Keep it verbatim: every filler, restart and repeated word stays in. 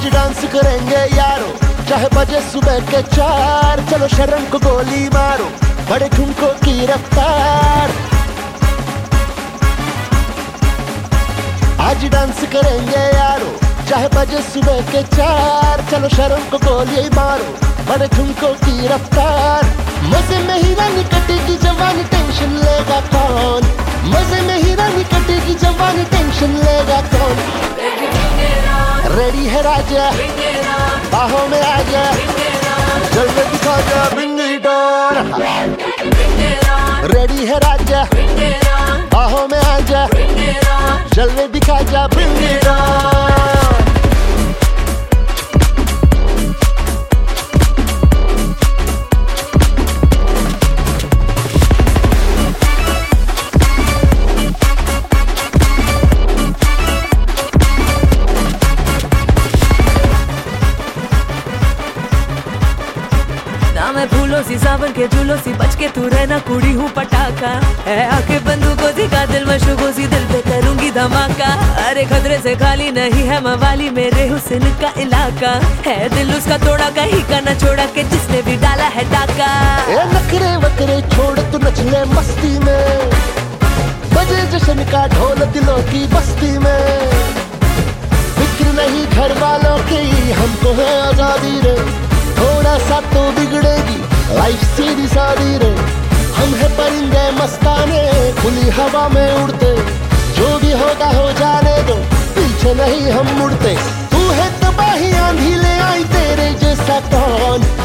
आज डांस करेंगे यारो, चाहे बजे सुबह के चार। चलो शर्म को गोली मारो, बड़े ठुमकों की रफ्तार। आज डांस करेंगे यारो, चाहे बजे सुबह के चार। चलो शर्म को गोली मारो, बड़े ठुमकों की रफ्तार। मजे में ही रानी कटेगी जवानी, टेंशन लेगा कौन? मजे में ही रानी कटेगी जवानी, टेंशन लेगा कौन? रेडी है राजा, बाहों में आजा, जल्दी दिखा जा, bring it on। रेडी है राजा, बाहों में आजा, जल्दी दिखा जा, bring it on। मैं फूलों सी सावन के झूलों सी, बच के तू रहना, कुड़ी हूँ पटाखा। है आके बंदूकों सी का दिल मशरूबों सी, दिल पे करूंगी धमाका। अरे खतरे से खाली नहीं है मवाली, मेरे हुस्न का इलाका है। दिल उसका तोड़ा कहीं का न छोड़ा, के जिसने भी डाला है डाका। ए नखरे वकरे छोड़ तू नच ले मस्ती में, बजे जश्न का ढोल दिलों की बस्ती में। फिक्र नहीं घर वालों की, हमको है आजादी रे। थोड़ा सा तो बिगड़ेगी लाइफ सीधी सादी रे। हम है परिंदे मस्ताने, खुली हवा में उड़ते। जो भी होगा हो जाने दो, पीछे नहीं हम मुड़ते। तू है तबाही आंधी ले आई, तेरे जैसा कौन?